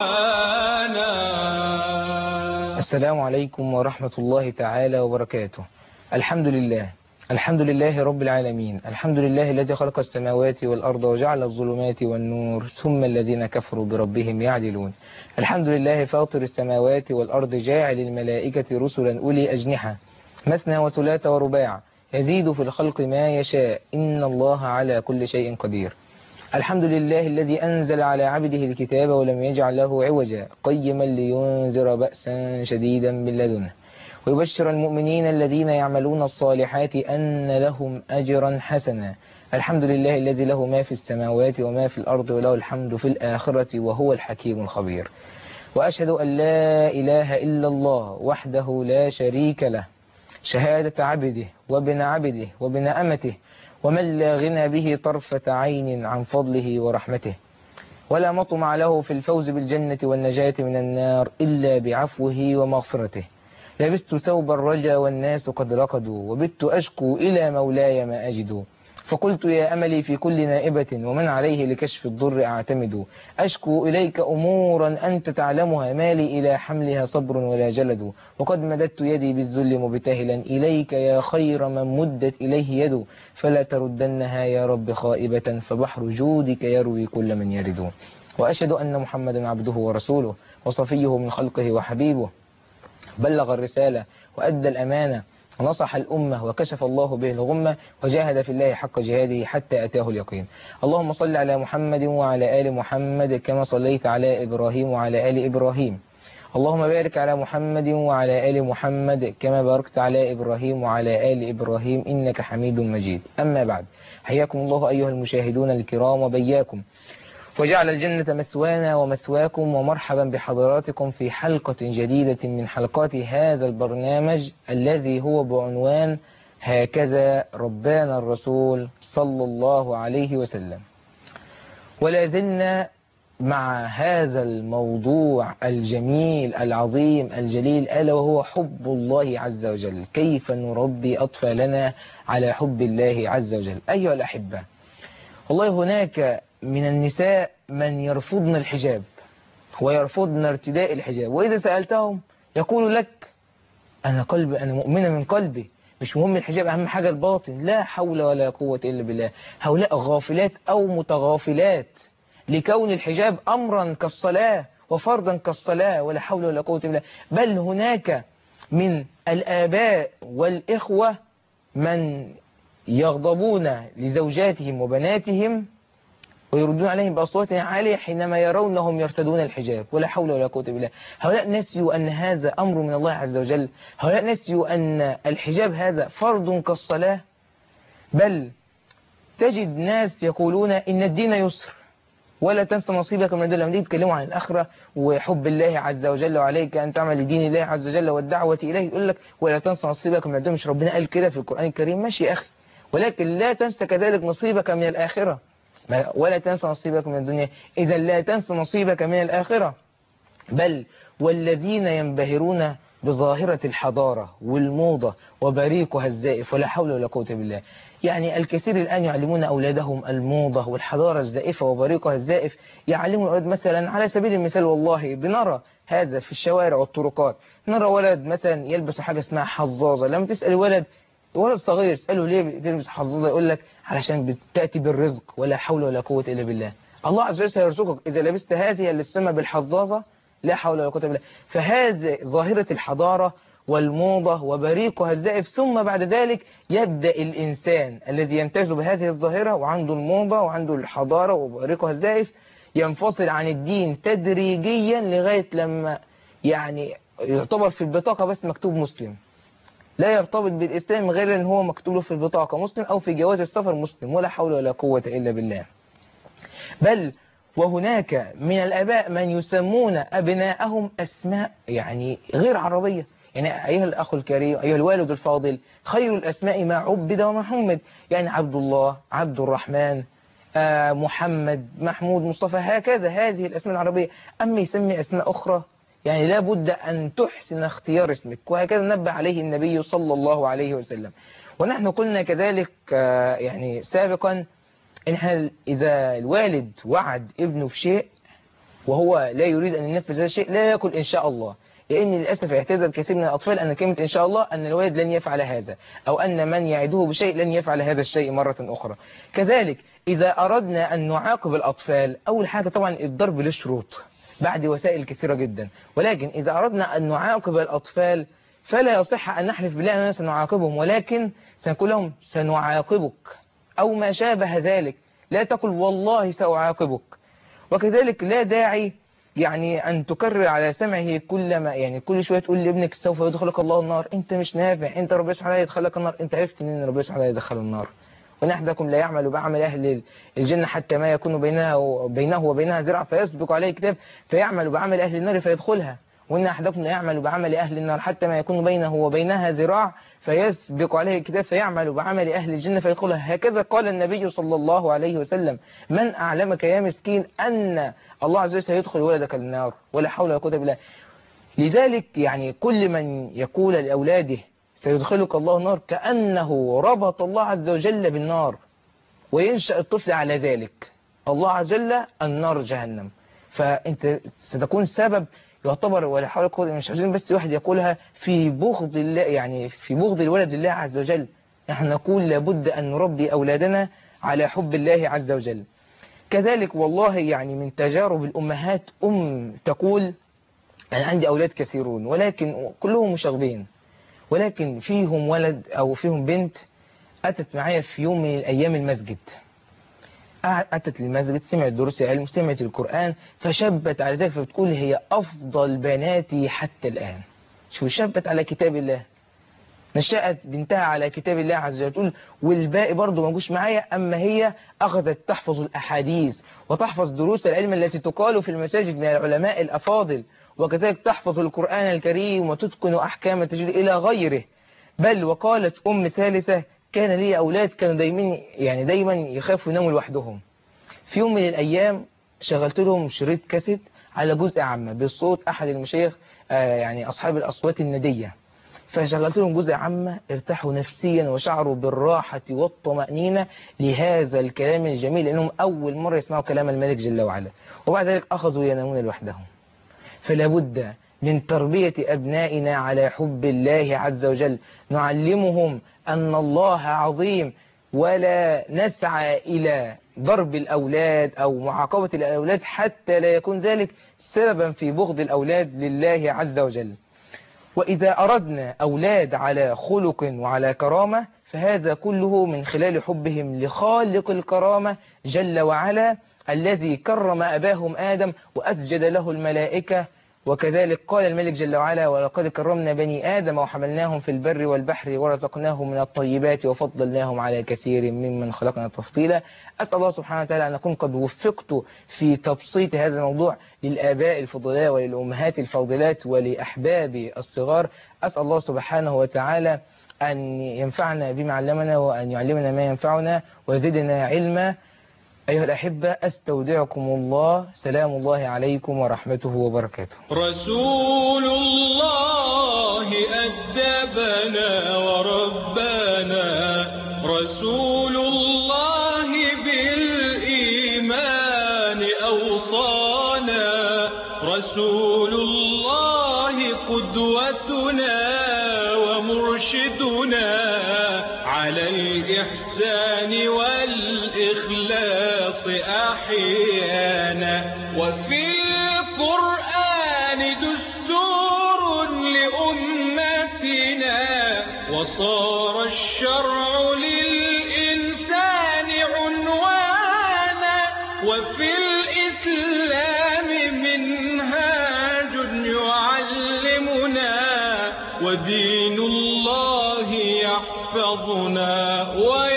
السلام عليكم ورحمة الله تعالى وبركاته. الحمد لله، الحمد لله رب العالمين، الحمد لله الذي خلق السماوات والأرض وجعل الظلمات والنور ثم الذين كفروا بربهم يعدلون. الحمد لله فاطر السماوات والأرض جاعل الملائكة رسلا أولي أجنحة مثنى وثلاث ورباع يزيد في الخلق ما يشاء إن الله على كل شيء قدير. الحمد لله الذي أنزل على عبده الكتاب ولم يجعل له عوجا قيما لينذر بأسا شديدا من لدنه ويبشر المؤمنين الذين يعملون الصالحات أن لهم أجرا حسنا. الحمد لله الذي له ما في السماوات وما في الأرض وله الحمد في الآخرة وهو الحكيم الخبير. وأشهد أن لا إله إلا الله وحده لا شريك له شهادة عبده وابن عبده وابن أمته ومن لا غنى به طرفة عين عن فضله ورحمته ولا مطمع له في الفوز بالجنة والنجاة من النار إلا بعفوه ومغفرته. لبست ثوب الرجا والناس قد رقدوا وبت أشكو إلى مولاي ما أجد فقلت يا أملي في كل نائبة ومن عليه لكشف الضر أعتمد أشكو إليك أمورا أنت تعلمها مالي إلى حملها صبر ولا جلد وقد مددت يدي بالذل مبتهلا إليك يا خير من مدت إليه يد فلا تردنها يا رب خائبة فبحر جودك يروي كل من يرد. وأشهد أن محمدا عبده ورسوله وصفيه من خلقه وحبيبه بلغ الرسالة وأدى الأمانة ونصح الأمة وكشف الله به الغمة وجاهد في الله حق جهاده حتى أتاه اليقين. اللهم صل على محمد وعلى آل محمد كما صليت على إبراهيم وعلى آل إبراهيم. اللهم بارك على محمد وعلى آل محمد كما باركت على إبراهيم وعلى آل إبراهيم إنك حميد مجيد. أما بعد، حياكم الله أيها المشاهدون الكرام وبياكم، وجعل الجنة مثوانا ومثواكم، ومرحبا بحضراتكم في حلقة جديدة من حلقات هذا البرنامج الذي هو بعنوان هكذا ربانا الرسول صلى الله عليه وسلم. ولا زلنا مع هذا الموضوع الجميل العظيم الجليل ألا وهو حب الله عز وجل. كيف نربي أطفالنا على حب الله عز وجل؟ أيها الأحبة، والله هناك من النساء من يرفضن الحجاب ويرفضن ارتداء الحجاب، وإذا سألتهم يقول لك أنا مؤمنة من قلبي، مش مهم الحجاب، أهم حاجة الباطن. لا حول ولا قوة إلا بالله. هؤلاء غافلات أو متغافلات لكون الحجاب أمرا كالصلاة وفرضا كالصلاة، ولا حول ولا قوة إلا بالله. بل هناك من الآباء والإخوة من يغضبون لزوجاتهم وبناتهم ويردون عليهم بأصوات عالية حينما يرونهم يرتدون الحجاب، ولا حول ولا قوة إلا بالله. هؤلاء نسيوا أن هذا أمر من الله عز وجل. هؤلاء نسيوا أن الحجاب هذا فرض كالصلاة. بل تجد ناس يقولون إن الدين يسر ولا تنسى نصيبك من الدنيا. لما تيجي تتكلموا عن الآخرة وحب الله عز وجل وعليك أن تعمل لدين الله عز وجل والدعوة إليه، يقول لك ولا تنسى نصيبك من الدنيا. مش ربنا قال كده في القرآن الكريم؟ ماشي يا أخي، ولكن لا تنسى كذلك نصيبك من الآخرة. ولا تنسى نصيبك من الدنيا، إذا لا تنسى نصيبك من الآخرة. بل والذين ينبهرون بظاهرة الحضارة والموضة وبريقها الزائف، ولا حول ولا قوة بالله. يعني الكثير الآن يعلمون أولادهم الموضة والحضارة الزائفة وبريقها الزائف. يعلمون الأولاد مثلا على سبيل المثال، والله بنرى هذا في الشوارع والطرقات، نرى ولد مثلا يلبس حاجة اسمها حظاظة. لما تسأل ولد صغير تسأله ليه بتلبس حظاظة، يقول لك علشان بتأتي بالرزق. ولا حول ولا قوة إلا بالله. الله عز وجل سيرزقك إذا لبست هذه اللي تسمى بالحظاظة. لا حول ولا قوة إلا بالله. فهذه ظاهرة الحضارة والموضة وبريقها الزائف. ثم بعد ذلك يبدأ الإنسان الذي يمتاز بهذه الظاهرة وعنده الموضة وعنده الحضارة وبريقها الزائف ينفصل عن الدين تدريجيا لغاية لما يعني يعتبر في البطاقة بس مكتوب مسلم، لا يرتبط بالإسلام غير أن هو مكتوب له في البطاقة مسلم أو في جواز السفر مسلم. ولا حول ولا قوة إلا بالله. بل وهناك من الآباء من يسمون أبناءهم أسماء يعني غير عربية. يعني أيها الأخ الكريم، أيها الوالد الفاضل، خير الأسماء ما عبد وما حمد. يعني عبد الله، عبد الرحمن، محمد، محمود، مصطفى، هكذا هذه الأسماء العربية. أما يسمي أسماء أخرى يعني لا بد أن تحسن اختيار اسمك. وهكذا نبه عليه النبي صلى الله عليه وسلم. ونحن قلنا كذلك يعني سابقا إن إذا الوالد وعد ابنه بشيء وهو لا يريد أن ينفذ هذا الشيء لا يقول إن شاء الله، لأن للأسف اعتاد الكثير من الأطفال أن كلمة إن شاء الله أن الولد لن يفعل هذا، أو أن من يعده بشيء لن يفعل هذا الشيء مرة أخرى. كذلك إذا أردنا أن نعاقب الأطفال، أول حاجة طبعا الضرب للشروط بعد وسائل كثيرة جدا، ولكن إذا أردنا أن نعاقب الأطفال فلا يصح أن نحلف بالله أننا سنعاقبهم، ولكن سنقول لهم سنعاقبك أو ما شابه ذلك، لا تقل والله سأعاقبك. وكذلك لا داعي يعني أن تكرر على سمعه كل ما يعني كل شوية تقول لابنك سوف يدخلك الله النار، أنت مش نافع، أنت ربنا سبحانه يدخلك النار، أنت عرفت إن ربنا سبحانه يدخل النار. وإن أحدكم لا يعمل بعمل أهل الجنة حتى ما يكون بينه وبينها ذراع فيسبق عليه كتاب فيعمل بعمل أهل النار فيدخلها، وإن أحدكم لا يعمل بعمل أهل النار حتى ما يكون بينه وبينها ذراع فيسبق عليه الكتاب فيعمل بعمل أهل الجنة فيدخلها. هكذا قال النبي صلى الله عليه وسلم: من أعلمك يا مسكين أن الله عز وجل سيدخل ولدك النار، ولا حول ولا قوة إلا بالله. لذلك يعني كل من يقول لأولاده سيدخلك الله النار كأنه ربط الله عز وجل بالنار، وينشأ الطفل على ذلك، الله عز وجل النار جهنم، فأنت ستكون سبب يعتبر ولا حول ولا قوة. مش عايزين بس واحد يقولها في بغض الله، يعني في بغض الولد لله عز وجل. نحن نقول لابد أن نربي أولادنا على حب الله عز وجل. كذلك والله يعني من تجارب الأمهات تقول: أنا عندي أولاد كثيرون ولكن كلهم مشاغبين، ولكن فيهم ولد أو فيهم بنت أتت معايا في يوم من الأيام المسجد، أتت للمسجد، سمعت دروس علم، سمعت القرآن، فشبت على ذلك، فبتقول هي أفضل بناتي حتى الآن. شو شبت على كتاب الله، نشأت بنتها على كتاب الله عز وجل. تقول والباقي برضه ما جوش معايا، أما هي أخذت تحفظ الأحاديث وتحفظ دروس العلم التي تقال في المساجد من العلماء الأفاضل، وكذلك تحفظ القرآن الكريم وتتقن أحكام التجويد إلى غيره. بل وقالت أم ثالثة: كان لي أولاد كانوا دايما يخافوا يناموا لوحدهم. في يوم من الأيام شغلت لهم شريط كاسيت على جزء عامة بالصوت أحد المشايخ يعني أصحاب الأصوات الندية، فشغلت لهم جزء عامة، ارتاحوا نفسيا وشعروا بالراحة والطمأنينة لهذا الكلام الجميل، لأنهم أول مرة يسمعوا كلام الملك جل وعلا، وبعد ذلك أخذوا ينامون لوحدهم. فلا بد من تربية أبنائنا على حب الله عز وجل، نعلمهم أن الله عظيم، ولا نسعى إلى ضرب الأولاد أو معاقبة الأولاد حتى لا يكون ذلك سببا في بغض الأولاد لله عز وجل. وإذا أردنا أولاد على خلق وعلى كرامة فهذا كله من خلال حبهم لخالق الكرامة جل وعلا، الذي كرم أباهم آدم وأسجد له الملائكة. وكذلك قال الملك جل وعلا: ولقد كرمنا بني آدم وحملناهم في البر والبحر ورزقناهم من الطيبات وفضلناهم على كثير ممن خلقنا تفضيلا. أسأل الله سبحانه وتعالى أن أكون قد وفقت في تبسيط هذا الموضوع للآباء الفضلاء وللأمهات الفاضلات ولأحبابي الصغار. أسأل الله سبحانه وتعالى أن ينفعنا بما علمنا وأن يعلمنا ما ينفعنا ويزيدنا علما. أيها الأحبة، أستودعكم الله، سلام الله عليكم ورحمته وبركاته. رسول الله أدبنا وربنا، رسول الله بالإيمان أوصانا، رسول الله قدوتنا ومرشدنا على الإحسان والإخلاص أحيانا. وفي القرآن دستور لأمتنا، وصار الشرع للإنسان عنوانا، وفي الإسلام منهاج يعلمنا، ودين الله يحفظنا